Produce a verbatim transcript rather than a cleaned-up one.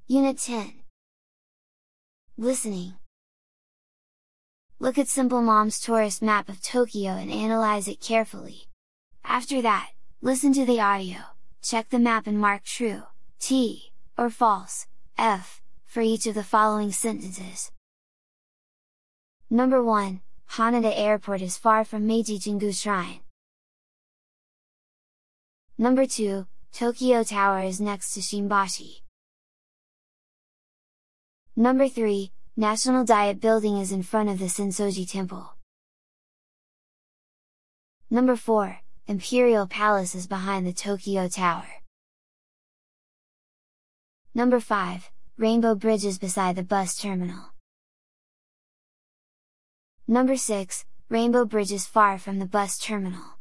Unit ten. Listening. Look at Simple Mom's tourist map of Tokyo and analyze it carefully. After that, listen to the audio, check the map and mark true, T, or false, F, for each of the following sentences. Number one. Haneda Airport is far from Meiji Jingu Shrine. Number two. Tokyo Tower is next to Shimbashi. Number three. National Diet Building is in front of the Sensoji Temple. Number four. Imperial Palace is behind the Tokyo Tower. Number five. Rainbow Bridge is beside the bus terminal. Number six. Rainbow Bridge is far from the bus terminal.